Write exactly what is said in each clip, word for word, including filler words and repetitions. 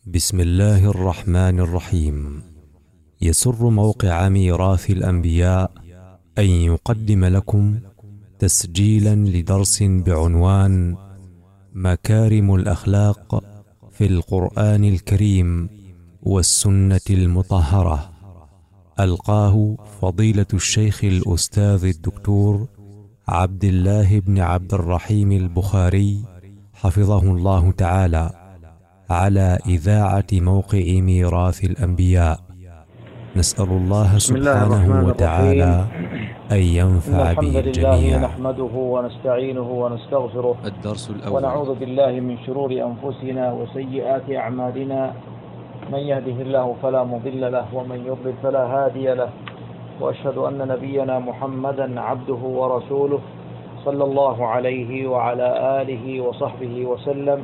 بسم الله الرحمن الرحيم. يسر موقع ميراث الأنبياء أن يقدم لكم تسجيلا لدرس بعنوان مكارم الأخلاق في القرآن الكريم والسنة المطهرة، ألقاه فضيلة الشيخ الأستاذ الدكتور عبد الله بن عبد الرحيم البخاري حفظه الله تعالى على إذاعة موقع ميراث الأنبياء. نسأل الله سبحانه وتعالى أن ينفع به الجميع. نحمده ونستعينه ونستغفره الدرس الأول. ونعوذ بالله من شرور أنفسنا وسيئات أعمالنا، من يهده الله فلا مضل له ومن يضلل فلا هادي له، وأشهد أن نبينا محمدا عبده ورسوله صلى الله عليه وعلى آله وصحبه وسلم.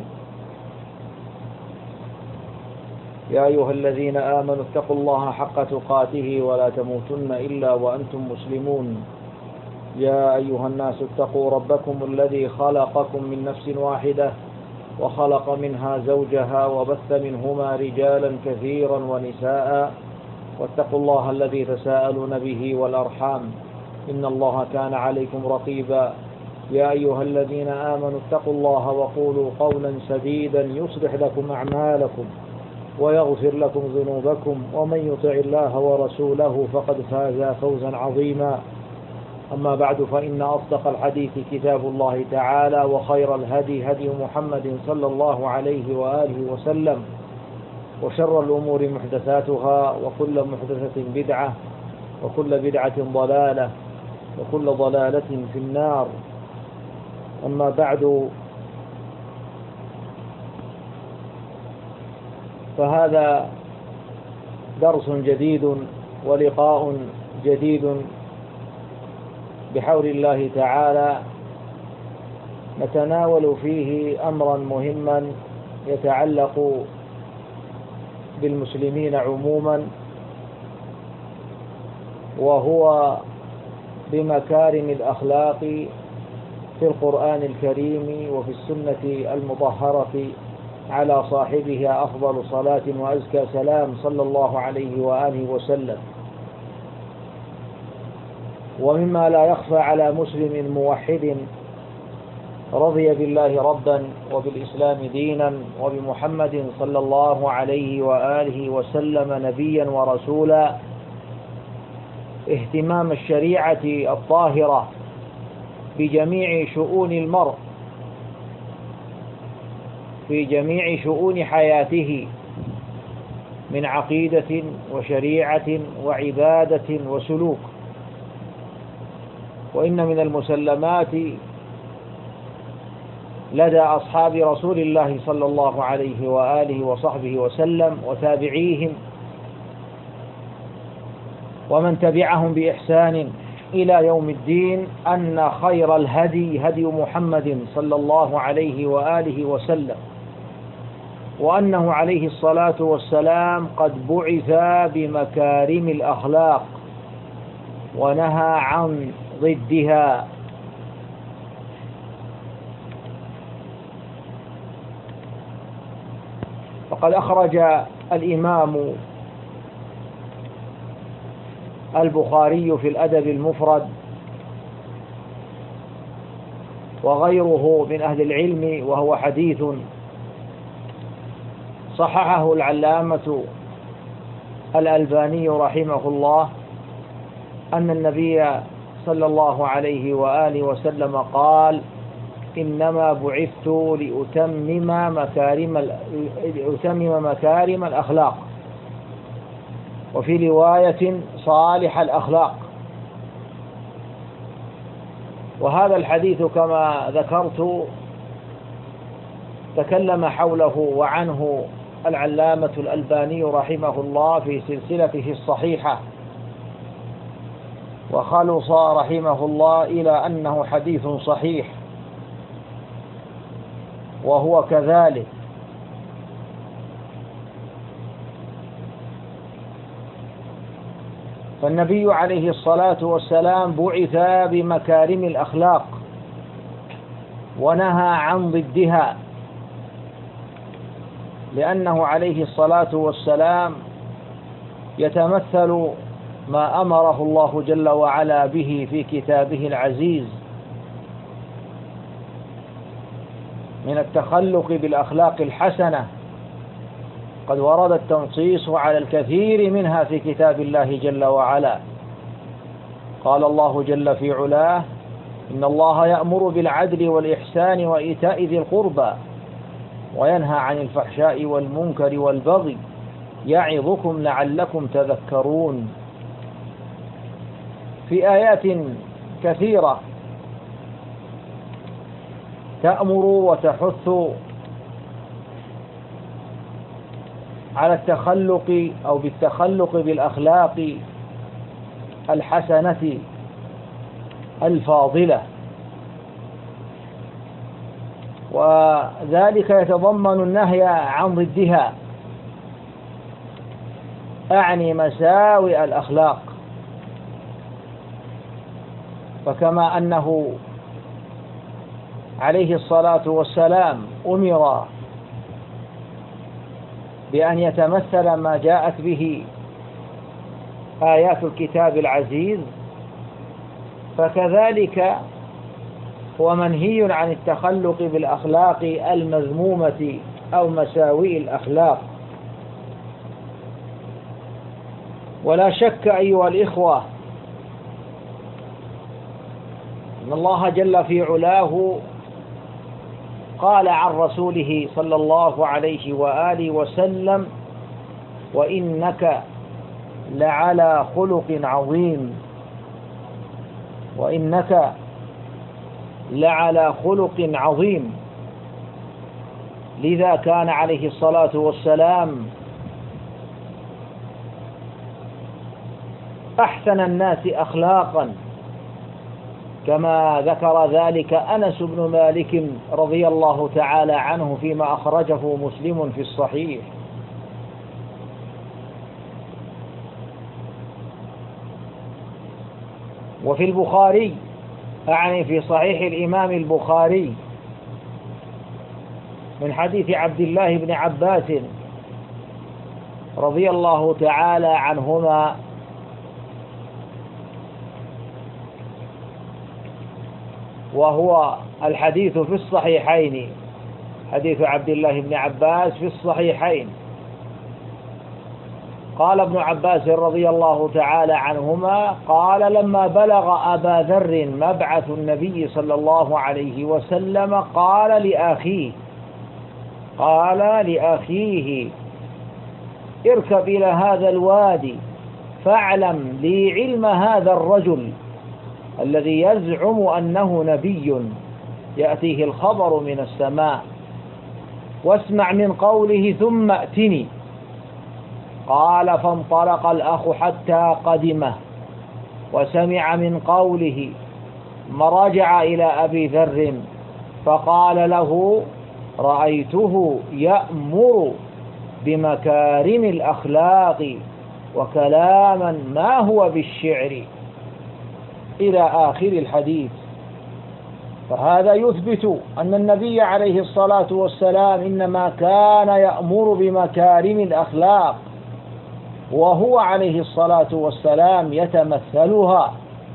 يا أيها الذين آمنوا اتقوا الله حق تقاته ولا تموتن إلا وأنتم مسلمون. يا أيها الناس اتقوا ربكم الذي خلقكم من نفس واحدة وخلق منها زوجها وبث منهما رجالا كثيرا ونساء، واتقوا الله الذي تساءلون به والأرحام إن الله كان عليكم رقيبا. يا أيها الذين آمنوا اتقوا الله وقولوا قولا سديدا يصلح لكم أعمالكم ويغفر لكم ذنوبكم، ومن يطع الله ورسوله فقد فاز فوزا عظيما. أما بعد، فإن أصدق الحديث كتاب الله تعالى، وخير الهدي هدي محمد صلى الله عليه وآله وسلم، وشر الأمور محدثاتها، وكل محدثة بدعة، وكل بدعة ضلالة، وكل ضلالة في النار. أما بعد، فهذا درس جديد ولقاء جديد بحول الله تعالى، نتناول فيه أمرا مهما يتعلق بالمسلمين عموما، وهو بمكارم الأخلاق في القرآن الكريم وفي السنة المطهرة على صاحبها أفضل صلاة وأزكى سلام صلى الله عليه وآله وسلم. ومما لا يخفى على مسلم موحد رضي بالله ربا وبالإسلام دينا وبمحمد صلى الله عليه وآله وسلم نبيا ورسولا، اهتمام الشريعة الطاهرة بجميع شؤون المرء في جميع شؤون حياته من عقيدة وشريعة وعبادة وسلوك. وإن من المسلمات لدى أصحاب رسول الله صلى الله عليه وآله وصحبه وسلم وتابعيهم ومن تبعهم بإحسان إلى يوم الدين أن خير الهدي هدي محمد صلى الله عليه وآله وسلم، وأنه عليه الصلاة والسلام قد بعث بمكارم الأخلاق ونهى عن ضدها. فقد أخرج الإمام البخاري في الأدب المفرد وغيره من أهل العلم، وهو حديث صححه العلامة الألباني رحمه الله، أن النبي صلى الله عليه وآله وسلم قال: إنما بعثت لأتمم مكارم لأتمم مكارم الأخلاق، وفي رواية صالح الأخلاق. وهذا الحديث كما ذكرت تكلم حوله وعنه العلامة الألباني رحمه الله في سلسلته الصحيحة، وخلص رحمه الله إلى أنه حديث صحيح، وهو كذلك. فالنبي عليه الصلاة والسلام بعث بمكارم الأخلاق ونهى عن ضدها، لأنه عليه الصلاة والسلام يتمثل ما أمره الله جل وعلا به في كتابه العزيز من التخلق بالأخلاق الحسنة. قد ورد التنصيص على الكثير منها في كتاب الله جل وعلا. قال الله جل في علاه: إن الله يأمر بالعدل والإحسان وإيتاء ذي القربى وينهى عن الفحشاء والمنكر والبغي يعظكم لعلكم تذكرون. في آيات كثيرة تأمر وتحث على التخلق أو بالتخلق بالأخلاق الحسنة الفاضلة، وذلك يتضمن النهي عن ضدها، أعني مساوئ الأخلاق. فكما أنه عليه الصلاة والسلام أمر بأن يتمثل ما جاءت به آيات الكتاب العزيز، فكذلك هو منهي عن التخلق بالأخلاق المذمومة أو مساوئ الأخلاق. ولا شك أيها الإخوة أن الله جل في علاه قال عن رسوله صلى الله عليه وآله وسلم: وإنك لعلى خلق عظيم، وإنك لعلى خلق عظيم. لذا كان عليه الصلاة والسلام أحسن الناس أخلاقا، كما ذكر ذلك أنس بن مالك رضي الله تعالى عنه فيما أخرجه مسلم في الصحيح. وفي البخاري، أعني في صحيح الإمام البخاري، من حديث عبد الله بن عباس رضي الله تعالى عنهما وهو الحديث في الصحيحين، حديث عبد الله بن عباس في الصحيحين. قال ابن عباس رضي الله تعالى عنهما: قال لما بلغ أبا ذر مبعث النبي صلى الله عليه وسلم قال لأخيه قال لأخيه اركب إلى هذا الوادي فاعلم لي علم هذا الرجل الذي يزعم أنه نبي يأتيه الخبر من السماء، واسمع من قوله ثم ائتني. قال فانطلق الأخ حتى قدمه وسمع من قوله، ثم رجع إلى أبي ذر فقال له: رأيته يأمر بمكارم الأخلاق وكلاما ما هو بالشعر، إلى آخر الحديث. فهذا يثبت أن النبي عليه الصلاة والسلام إنما كان يأمر بمكارم الأخلاق، وهو عليه الصلاة والسلام يتمثلها.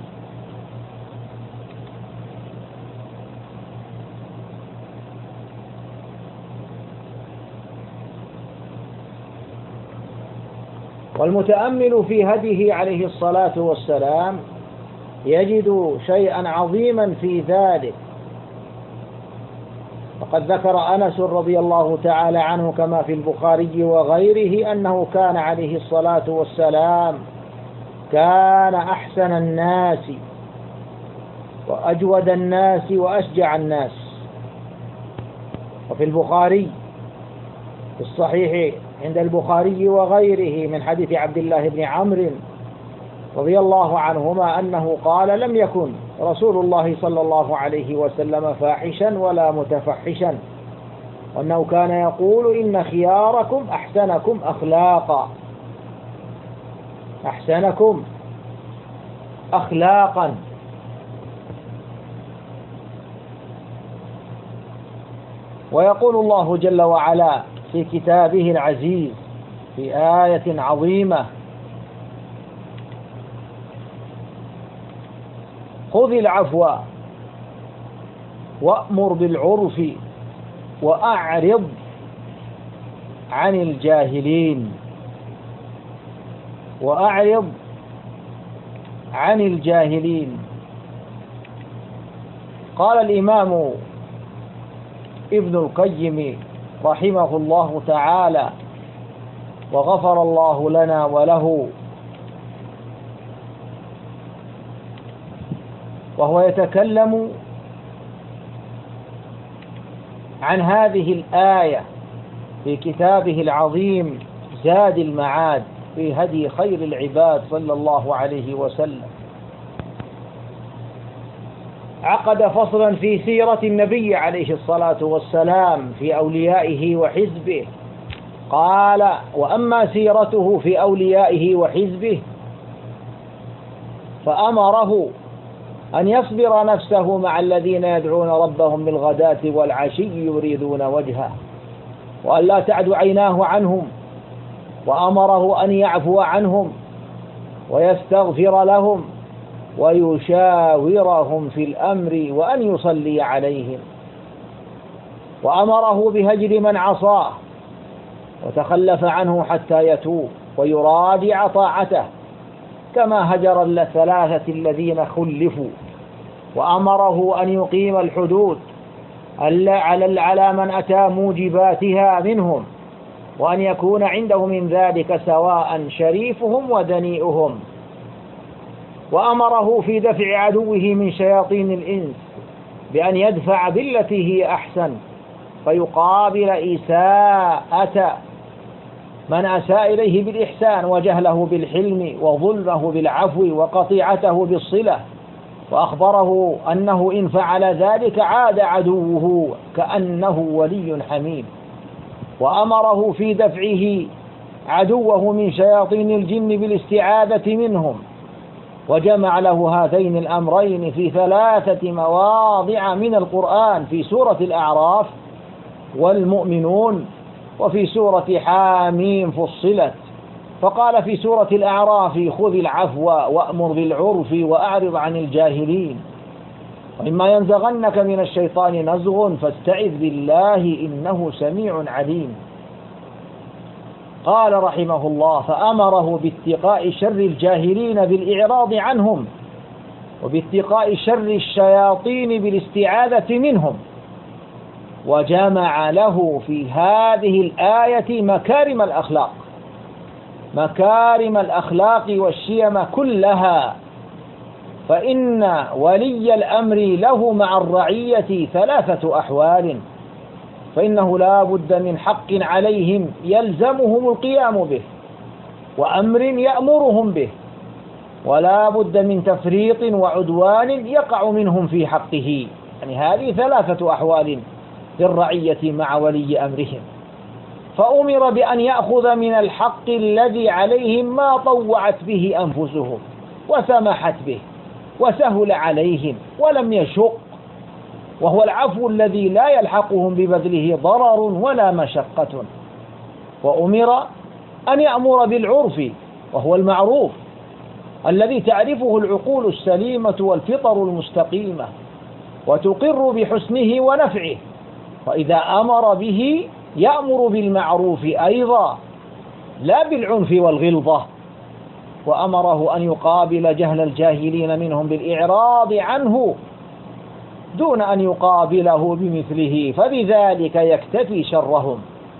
والمتأمل في هديه عليه الصلاة والسلام يجد شيئا عظيما في ذلك. وقد ذكر أنس رضي الله تعالى عنه كما في البخاري وغيره أنه كان عليه الصلاة والسلام كان أحسن الناس وأجود الناس وأشجع الناس. وفي البخاري في الصحيح عند البخاري وغيره من حديث عبد الله بن عمرو رضي الله عنهما أنه قال: لم يكن رسول الله صلى الله عليه وسلم فاحشا ولا متفحشا، وأنه كان يقول: إن خياركم أحسنكم أخلاقا أحسنكم أخلاقا. ويقول الله جل وعلا في كتابه العزيز في آية عظيمة: خذ العفو وأمر بالعرف وأعرض عن الجاهلين وأعرض عن الجاهلين. قال الإمام ابن القيم رحمه الله تعالى وغفر الله لنا وله، وهو يتكلم عن هذه الآية في كتابه العظيم زاد المعاد في هدي خير العباد صلى الله عليه وسلم، عقد فصلا في سيرة النبي عليه الصلاة والسلام في أوليائه وحزبه. قال: وأما سيرته في أوليائه وحزبه فأمره أن يصبر نفسه مع الذين يدعون ربهم بالغداة والعشي يريدون وجهه، وأن لا تعد عيناه عنهم، وأمره أن يعفو عنهم ويستغفر لهم ويشاورهم في الأمر وأن يصلي عليهم، وأمره بهجر من عصاه وتخلف عنه حتى يتوب ويراجع طاعته كما هجر الثلاثة الذين خلفوا، وأمره أن يقيم الحدود على من أتى موجباتها منهم، وأن يكون عنده من ذلك سواء شريفهم ودنيئهم، وأمره في دفع عدوه من شياطين الإنس بأن يدفع بالتي هي أحسن، فيقابل إساءة من أساء إليه بالإحسان، وجهله بالحلم، وظلمه بالعفو، وقطيعته بالصلة، وأخبره أنه إن فعل ذلك عاد عدوه كأنه ولي حميم، وأمره في دفعه عدوه من شياطين الجن بالاستعاذة منهم، وجمع له هذين الأمرين في ثلاثة مواضع من القرآن: في سورة الأعراف والمؤمنون، وفي سورة حاميم فصلت. فقال في سورة الأعراف: خذ العفو وأمر بالعرف وأعرض عن الجاهلين، وإما ينزغنك من الشيطان نزغ فاستعذ بالله إنه سميع عليم. قال رحمه الله: فأمره باتقاء شر الجاهلين بالإعراض عنهم، وباتقاء شر الشياطين بالاستعاذة منهم، وجمع له في هذه الآية مكارم الأخلاق مكارم الأخلاق والشيم كلها، فإن ولي الأمر له مع الرعية ثلاثة أحوال: فإنه لا بد من حق عليهم يلزمهم القيام به، وأمر يأمرهم به، ولا بد من تفريط وعدوان يقع منهم في حقه. يعني هذه ثلاثة أحوال للرعية مع ولي أمرهم. فأمر بأن يأخذ من الحق الذي عليهم ما طوعت به أنفسهم وسمحت به وسهل عليهم ولم يشق، وهو العفو الذي لا يلحقهم ببذله ضرر ولا مشقة. وأمر أن يأمر بالعرف، وهو المعروف الذي تعرفه العقول السليمة والفطر المستقيمة وتقر بحسنه ونفعه، فإذا أمر به يأمر بالمعروف أيضا لا بالعنف والغلظة. وأمره أن يقابل جهل الجاهلين منهم بالإعراض عنه دون أن يقابله بمثله، فبذلك يكتفي شرهم.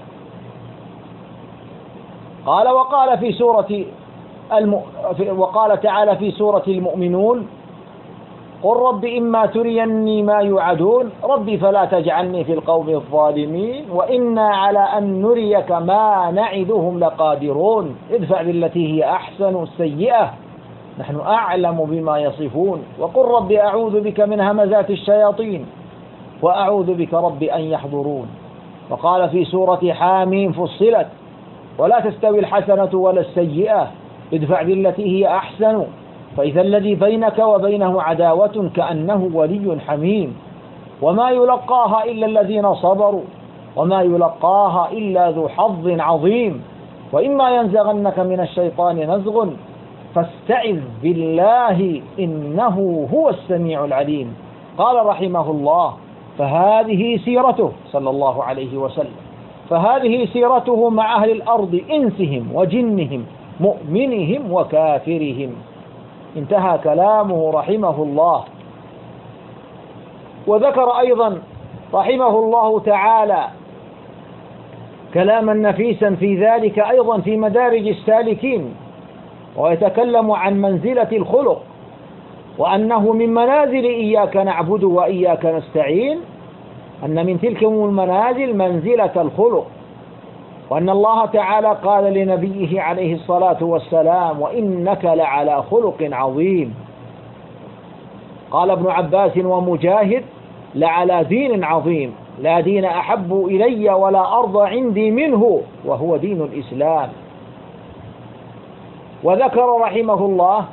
قال وقال في سورة الم... وقال تعالى في سورة المؤمنون: قل رب إما تريني ما يوعدون ربي فلا تجعلني في القوم الظالمين وإنا على أن نريك ما نعدهم لقادرون ادفع بالتي هي أحسن السيئة نحن أعلم بما يصفون وقل رب أعوذ بك من همزات الشياطين وأعوذ بك رب أن يحضرون. وقال في سورة حاميم فصلت: ولا تستوي الحسنة ولا السيئة ادفع بالتي هي أحسن فإذا الذي بينك وبينه عداوة كأنه ولي حميم وما يلقاها إلا الذين صبروا وما يلقاها إلا ذو حظ عظيم. وإما ينزغنك من الشيطان نزغ فاستعذ بالله إنه هو السميع العليم. قال رحمه الله: فهذه سيرته صلى الله عليه وسلم، فهذه سيرته مع أهل الأرض إنسهم وجنهم مؤمنهم وكافرهم. انتهى كلامه رحمه الله. وذكر أيضا رحمه الله تعالى كلاما نفيسا في ذلك أيضا في مدارج السالكين، ويتكلم عن منزلة الخلق، وأنه من منازل إياك نعبد وإياك نستعين، أن من تلك المنازل منزلة الخلق، وأن الله تعالى قال لنبيه عليه الصلاة والسلام: وإنك لعلى خلق عظيم. قال ابن عباس ومجاهد: لعلى دين عظيم، لا دين أحب إلي ولا أرضى عندي منه وهو دين الإسلام. وذكر رحمه الله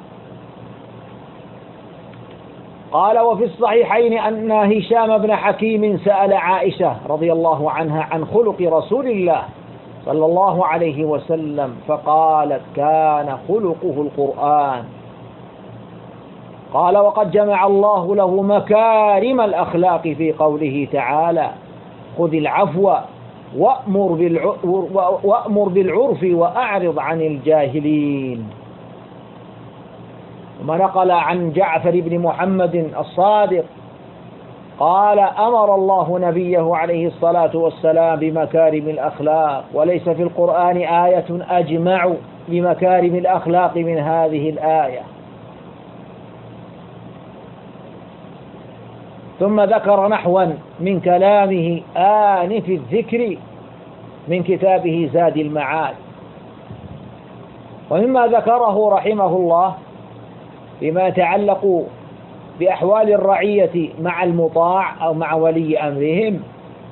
قال: وفي الصحيحين أن هشام بن حكيم سأل عائشة رضي الله عنها عن خلق رسول الله صلى الله عليه وسلم، فقالت: كان خلقه القرآن. قال: وقد جمع الله له مكارم الأخلاق في قوله تعالى: خذ العفو وأمر بالعرف وأعرض عن الجاهلين. وما نقل عن جعفر بن محمد الصادق قال: أمر الله نبيه عليه الصلاة والسلام بمكارم الأخلاق، وليس في القرآن آية أجمع بمكارم الأخلاق من هذه الآية. ثم ذكر نحوا من كلامه آنف الذكر من كتابه زاد المعاد. ومما ذكره رحمه الله فيما يتعلق بأحوال الرعية مع المطاع أو مع ولي أمرهم،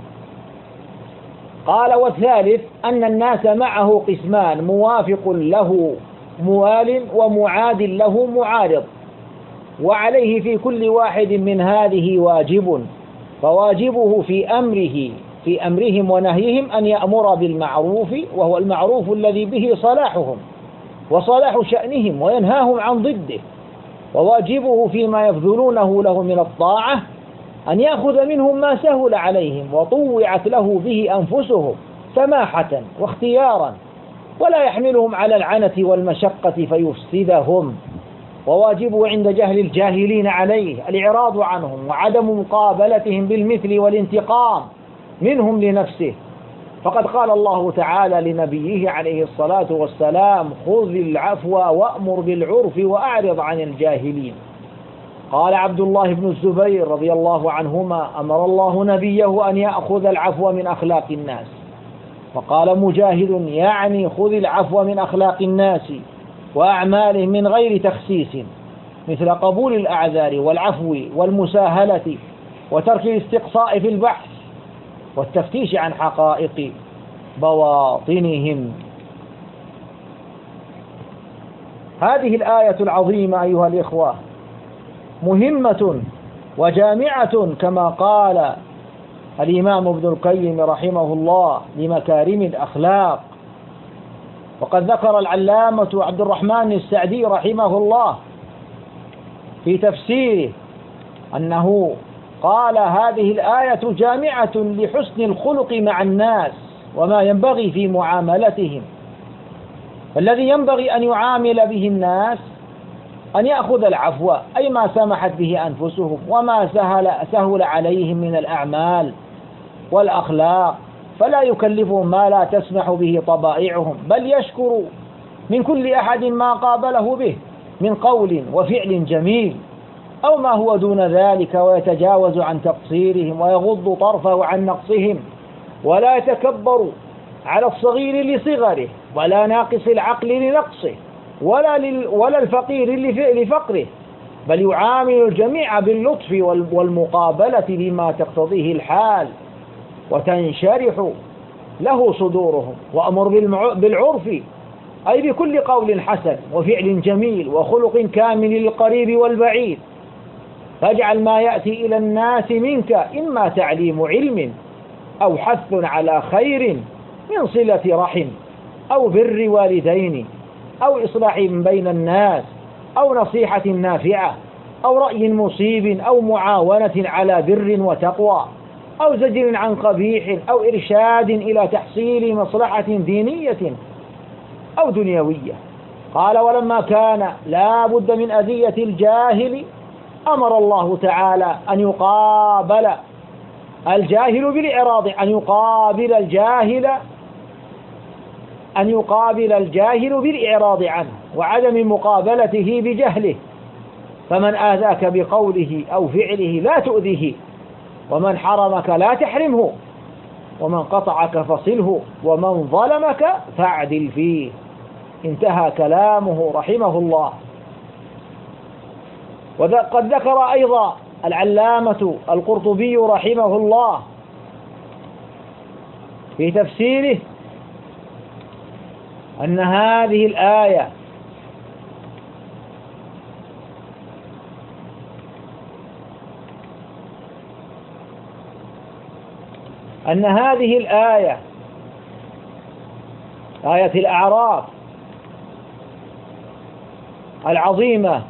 قال: والثالث أن الناس معه قسمان: موافق له موال ومعاد له معارض، وعليه في كل واحد من هذه واجب، فواجبه في أمره في أمرهم ونهيهم أن يأمر بالمعروف، وهو المعروف الذي به صلاحهم وصلاح شأنهم، وينهاهم عن ضده. وواجبه فيما يبذلونه له من الطاعة أن يأخذ منهم ما سهل عليهم وطوعت له به أنفسهم سماحة واختيارا، ولا يحملهم على العنة والمشقة فيفسدهم. وواجبه عند جهل الجاهلين عليه الإعراض عنهم وعدم مقابلتهم بالمثل والانتقام منهم لنفسه، فقد قال الله تعالى لنبيه عليه الصلاة والسلام: خذ العفو وأمر بالعرف وأعرض عن الجاهلين. قال عبد الله بن الزبير رضي الله عنهما: أمر الله نبيه أن يأخذ العفو من أخلاق الناس. وقال مجاهد: يعني خذ العفو من أخلاق الناس وأعمالهم من غير تخسيس، مثل قبول الأعذار والعفو والمساهلة وترك الاستقصاء في البحث والتفتيش عن حقائق بواطنهم. هذه الآية العظيمة أيها الإخوة مهمة وجامعة كما قال الإمام ابن القيم رحمه الله لمكارم الأخلاق. وقد ذكر العلامة عبد الرحمن السعدي رحمه الله في تفسيره أنه قال: هذه الآية جامعة لحسن الخلق مع الناس وما ينبغي في معاملتهم. فالذي ينبغي أن يعامل به الناس أن يأخذ العفو، أي ما سمحت به أنفسهم وما سهل, سهل عليهم من الأعمال والأخلاق، فلا يكلفهم ما لا تسمح به طبائعهم، بل يشكر من كل أحد ما قابله به من قول وفعل جميل أو ما هو دون ذلك، ويتجاوز عن تقصيرهم ويغض طرفه عن نقصهم، ولا يتكبر على الصغير لصغره ولا ناقص العقل لنقصه ولا, لل ولا الفقير لفقره، بل يعامل الجميع باللطف والمقابلة بما تقتضيه الحال وتنشرح له صدورهم. وأمر بالعرف أي بكل قول حسن وفعل جميل وخلق كامل للقريب والبعيد، فاجعل ما يأتي إلى الناس منك إما تعليم علم أو حث على خير من صلة رحم أو بر والدين أو إصلاح بين الناس أو نصيحة نافعة أو رأي مصيب أو معاونة على بر وتقوى أو زجر عن قبيح أو إرشاد إلى تحصيل مصلحة دينية أو دنيوية. قال: ولما كان لا بد من أذية الجاهل أمر الله تعالى أن يقابل الجاهل بالإعراض أن يقابل الجاهل أن يقابل الجاهل بالإعراض عنه وعدم مقابلته بجهله. فمن آذاك بقوله أو فعله لا تؤذيه، ومن حرمك لا تحرمه، ومن قطعك فصله، ومن ظلمك فاعدل فيه. انتهى كلامه رحمه الله. وقد ذكر أيضا العلامة القرطبي رحمه الله في تفسيره أن هذه الآية أن هذه الآية آية الأعراف العظيمة،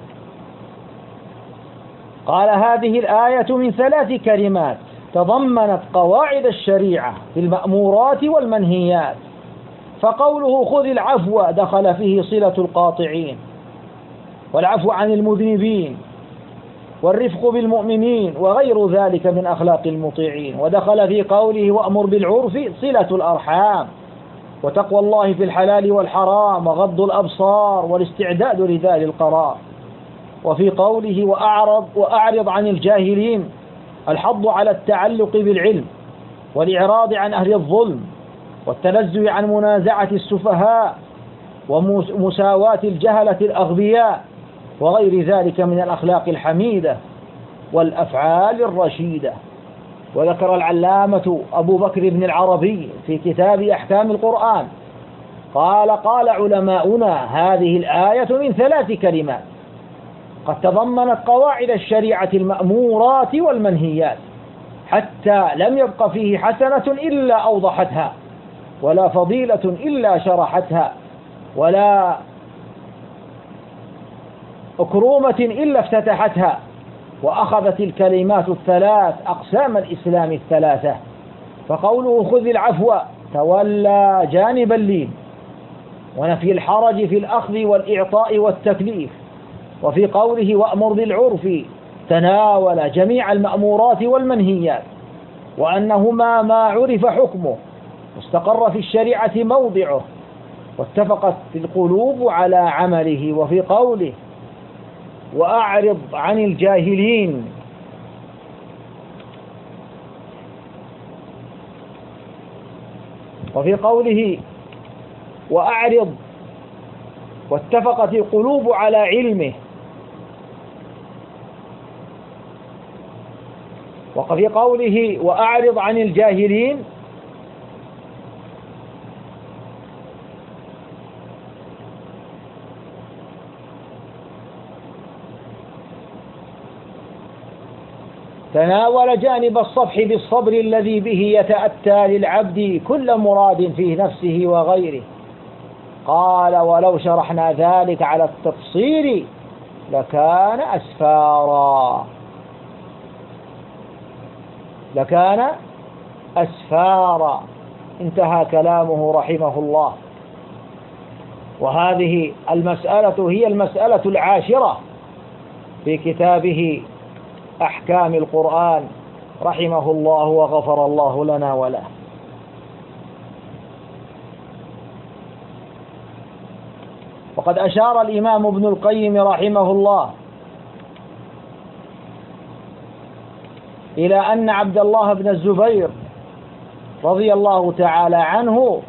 قال: هذه الآية من ثلاث كلمات تضمنت قواعد الشريعة في المأمورات والمنهيات. فقوله خذ العفو دخل فيه صلة القاطعين، والعفو عن المذنبين، والرفق بالمؤمنين، وغير ذلك من أخلاق المطيعين. ودخل في قوله وأمر بالعرف صلة الأرحام، وتقوى الله في الحلال والحرام، وغض الأبصار، والاستعداد لذال القرار. وفي قوله وأعرض, وأعرض عن الجاهلين الحض على التعلق بالعلم، والإعراض عن أهل الظلم، والتنزه عن منازعة السفهاء، ومساواة الجهلة الأغبياء، وغير ذلك من الأخلاق الحميدة والأفعال الرشيدة. وذكر العلامة أبو بكر بن العربي في كتاب أحكام القرآن قال: قال علماؤنا هذه الآية من ثلاث كلمات قد تضمنت قواعد الشريعة المأمورات والمنهيات، حتى لم يبق فيه حسنة إلا أوضحتها، ولا فضيلة إلا شرحتها، ولا أكرومة إلا افتتحتها. وأخذت الكلمات الثلاث أقسام الإسلام الثلاثة. فقوله خذ العفو تولى جانب اللين، ونفي الحرج في الأخذ والإعطاء والتكليف. وفي قوله وأمر بالعرف تناول جميع المأمورات والمنهيات، وأنهما ما عرف حكمه واستقر في الشريعة موضعه واتفقت القلوب على عمله. وفي قوله وأعرض عن الجاهلين وفي قوله وأعرض واتفقت القلوب على علمه. وفي قوله وأعرض عن الجاهلين تناول جانب الصفح بالصبر الذي به يتأتى للعبد كل مراد في نفسه وغيره. قال ولو شرحنا ذلك على التفصيل لكان أسفارا لكان أسفارا انتهى كلامه رحمه الله. وهذه المسألة هي المسألة العاشرة في كتابه أحكام القرآن رحمه الله وغفر الله لنا وله. وقد أشار الإمام ابن القيم رحمه الله إلى أن عبد الله بن الزبير رضي الله تعالى عنه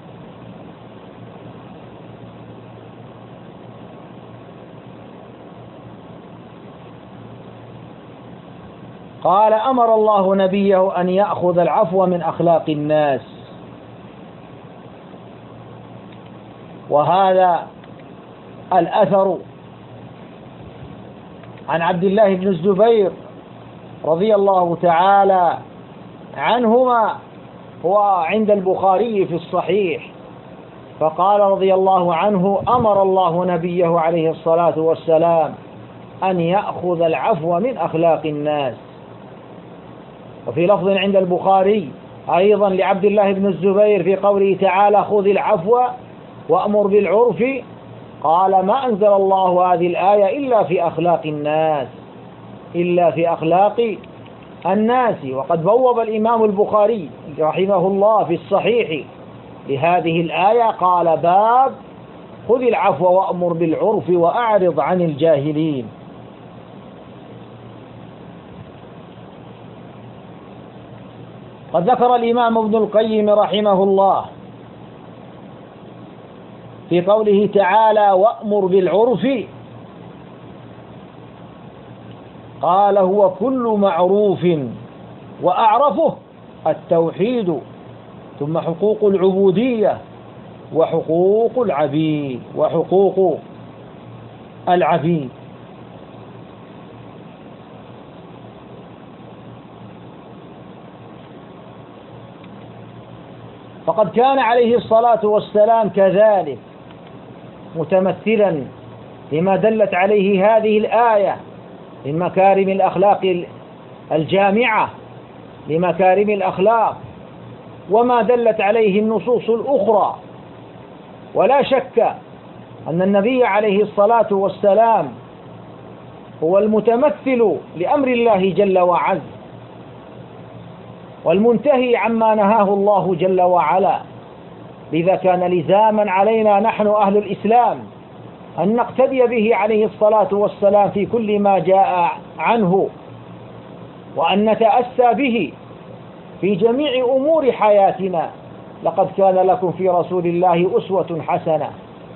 قال أمر الله نبيه أن يأخذ العفو من أخلاق الناس. وهذا الأثر عن عبد الله بن الزبير رضي الله تعالى عنهما هو عند البخاري في الصحيح، فقال رضي الله عنه: أمر الله نبيه عليه الصلاة والسلام أن يأخذ العفو من أخلاق الناس. وفي لفظ عند البخاري أيضا لعبد الله بن الزبير في قوله تعالى: خذ العفو وأمر بالعرف، قال: ما أنزل الله هذه الآية إلا في أخلاق الناس، إلا في أخلاق الناس. وقد بوب الإمام البخاري رحمه الله في الصحيح لهذه الآية، قال: باب خذ العفو وأمر بالعرف وأعرض عن الجاهلين. قد ذكر الإمام ابن القيم رحمه الله في قوله تعالى: وأمر بالعرف، قال: هو كل معروف وأعرفه التوحيد، ثم حقوق العبودية وحقوق العبيد وحقوق العبيد. فقد كان عليه الصلاة والسلام كذلك متمثلا لما دلت عليه هذه الآية من مكارم الأخلاق الجامعة لمكارم الأخلاق، وما دلت عليه النصوص الأخرى. ولا شك أن النبي عليه الصلاة والسلام هو المتمثل لأمر الله جل وعز، والمنتهي عما نهاه الله جل وعلا. لذا كان لزاما علينا نحن أهل الإسلام أن نقتدي به عليه الصلاة والسلام في كل ما جاء عنه، وأن نتأسى به في جميع أمور حياتنا. لقد كان لكم في رسول الله أسوة حسنة.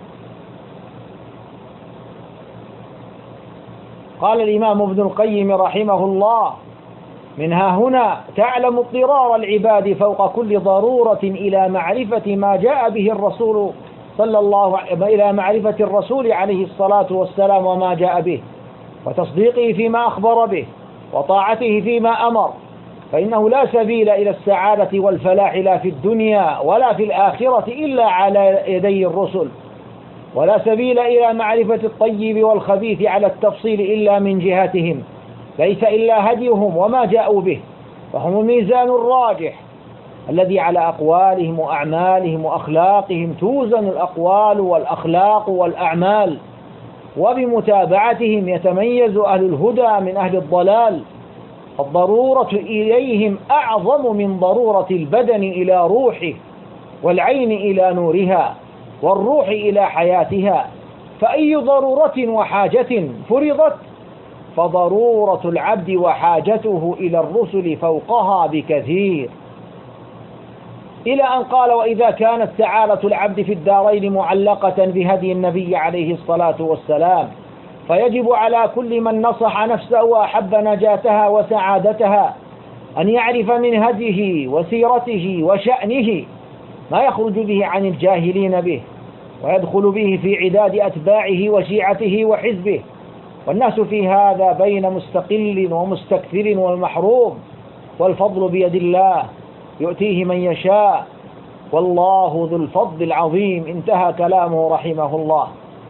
قال الإمام ابن القيم رحمه الله: منها هنا تعلم اضطرار العباد فوق كل ضرورة إلى معرفة ما جاء به الرسول صلى الله عليه وسلم، إلى معرفة الرسول عليه الصلاة والسلام وما جاء به، وتصديقه فيما أخبر به، وطاعته فيما أمر، فإنه لا سبيل إلى السعادة والفلاح لا في الدنيا ولا في الآخرة إلا على يدي الرسل، ولا سبيل إلى معرفة الطيب والخبيث على التفصيل إلا من جهتهم، ليس إلا هديهم وما جاءوا به، فهم الميزان الراجح الذي على أقوالهم وأعمالهم وأخلاقهم توزن الأقوال والأخلاق والأعمال، وبمتابعتهم يتميز أهل الهدى من أهل الضلال. الضرورة إليهم أعظم من ضرورة البدن إلى روحه، والعين إلى نورها، والروح إلى حياتها. فأي ضرورة وحاجة فرضت فضرورة العبد وحاجته إلى الرسل فوقها بكثير، إلى أن قال: وإذا كانت سعادة العبد في الدارين معلقة بهدي النبي عليه الصلاة والسلام، فيجب على كل من نصح نفسه وأحب نجاتها وسعادتها أن يعرف من هديه وسيرته وشأنه ما يخرج به عن الجاهلين به، ويدخل به في عداد أتباعه وشيعته وحزبه. والناس في هذا بين مستقل ومستكثر والمحروم، والفضل بيد الله يؤتيه من يشاء، والله ذو الفضل العظيم. انتهى كلامه رحمه الله.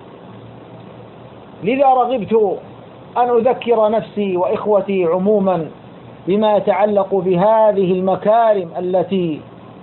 لذا رغبت أن أذكر نفسي وإخوتي عموما بما يتعلق بهذه المكارم التي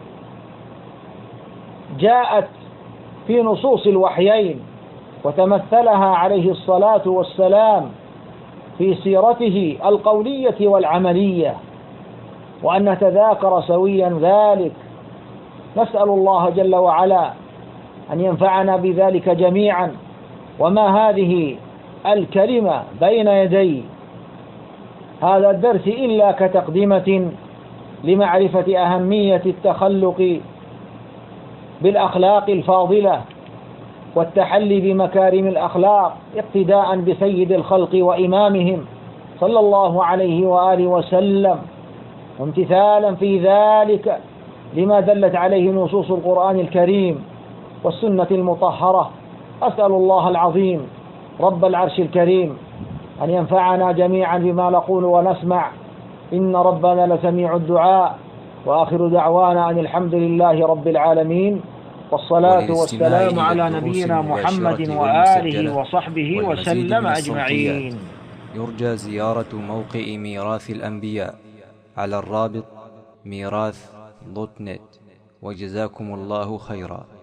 جاءت في نصوص الوحيين، وتمثلها عليه الصلاة والسلام في سيرته القولية والعملية، وأن نتذاكر سويا ذلك. نسأل الله جل وعلا أن ينفعنا بذلك جميعا. وما هذه الكلمة بين يدي هذا الدرس إلا كتقدمة لمعرفة أهمية التخلق بالأخلاق الفاضلة والتحلي بمكارم الأخلاق، اقتداء بسيد الخلق وإمامهم صلى الله عليه وآله وسلم، وامتثالا في ذلك لما دلت عليه نصوص القرآن الكريم والسنة المطهرة. أسأل الله العظيم رب العرش الكريم أن ينفعنا جميعا بما نقول ونسمع، إن ربنا لسميع الدعاء. وآخر دعوانا أن الحمد لله رب العالمين، والصلاة والسلام على نبينا محمد وآله وصحبه وسلم أجمعين. يرجى زيارة موقع ميراث الأنبياء على الرابط ميراث دوت نت. وجزاكم الله خيرا.